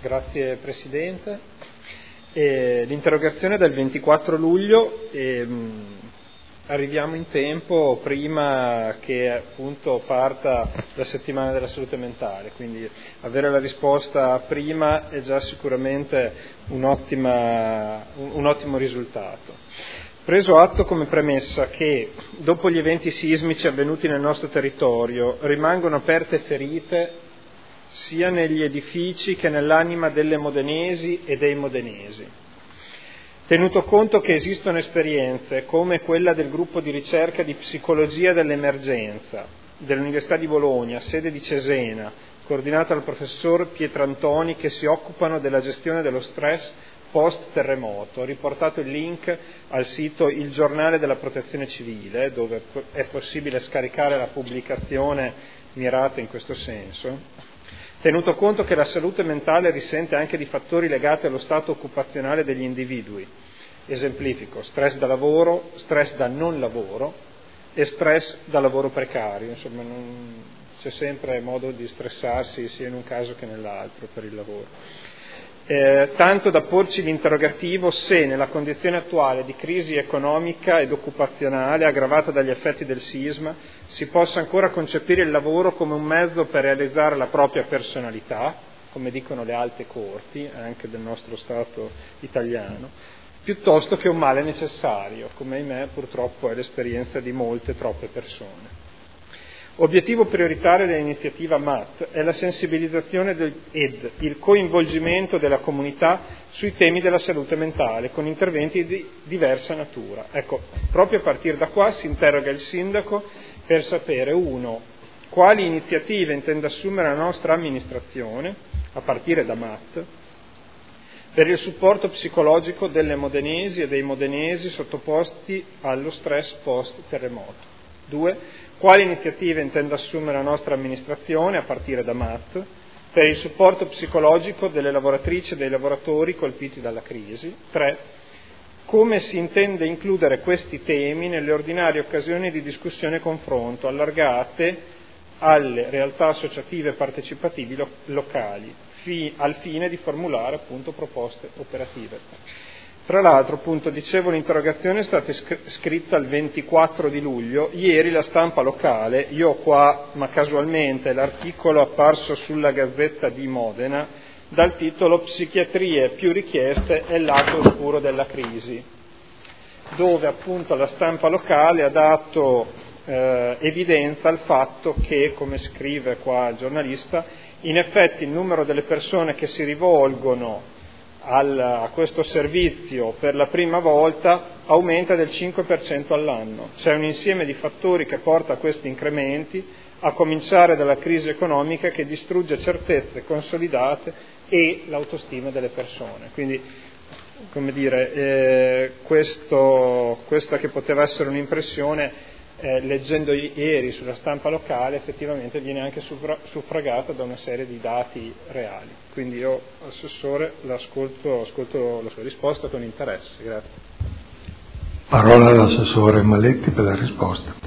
Grazie Presidente. L'interrogazione è del 24 luglio e arriviamo in tempo prima che appunto parta la settimana della salute mentale, quindi avere la risposta prima è già sicuramente un ottimo risultato. Preso atto come premessa che dopo gli eventi sismici avvenuti nel nostro territorio rimangono aperte ferite sia negli edifici che nell'anima delle modenesi e dei modenesi. Tenuto conto che esistono esperienze come quella del gruppo di ricerca di psicologia dell'emergenza dell'Università di Bologna, sede di Cesena, coordinata dal professor Pietrantoni, che si occupano della gestione dello stress post-terremoto. Ho riportato il link al sito Il Giornale della Protezione Civile, dove è possibile scaricare la pubblicazione mirata in questo senso. Tenuto conto che la salute mentale risente anche di fattori legati allo stato occupazionale degli individui. Esemplifico: stress da lavoro, stress da non lavoro e stress da lavoro precario. Insomma, c'è sempre modo di stressarsi sia in un caso che nell'altro per il lavoro. Tanto da porci l'interrogativo se nella condizione attuale di crisi economica ed occupazionale aggravata dagli effetti del sisma si possa ancora concepire il lavoro come un mezzo per realizzare la propria personalità, come dicono le alte corti anche del nostro Stato italiano, piuttosto che un male necessario, come ahimè purtroppo è l'esperienza di molte, troppe persone. Obiettivo prioritario dell'iniziativa MAT è la sensibilizzazione ed il coinvolgimento della comunità sui temi della salute mentale con interventi di diversa natura. Ecco, proprio a partire da qua si interroga il Sindaco per sapere: 1. Quali iniziative intende assumere la nostra amministrazione, a partire da MAT, per il supporto psicologico delle modenesi e dei modenesi sottoposti allo stress post-terremoto. 2. Quali iniziative intende assumere la nostra amministrazione, a partire da MAT, per il supporto psicologico delle lavoratrici e dei lavoratori colpiti dalla crisi. 3. Come si intende includere questi temi nelle ordinarie occasioni di discussione e confronto, allargate alle realtà associative partecipative locali, al fine di formulare appunto proposte operative. Tra l'altro, appunto, dicevo, l'interrogazione è stata scritta il 24 di luglio, ieri la stampa locale, io ho qua, ma casualmente, l'articolo apparso sulla Gazzetta di Modena, dal titolo "Psichiatrie più richieste e il lato oscuro della crisi", dove appunto la stampa locale ha dato evidenza al fatto che, come scrive qua il giornalista, in effetti il numero delle persone che si rivolgono a questo servizio per la prima volta aumenta del 5% all'anno. C'è un insieme di fattori che porta a questi incrementi, a cominciare dalla crisi economica che distrugge certezze consolidate e l'autostima delle persone. Quindi, come dire, questa che poteva essere un'impressione, leggendo ieri sulla stampa locale, effettivamente viene anche suffragata da una serie di dati reali. Quindi io, Assessore, ascolto la sua risposta con interesse. Grazie. Parola all'Assessore Maletti per la risposta.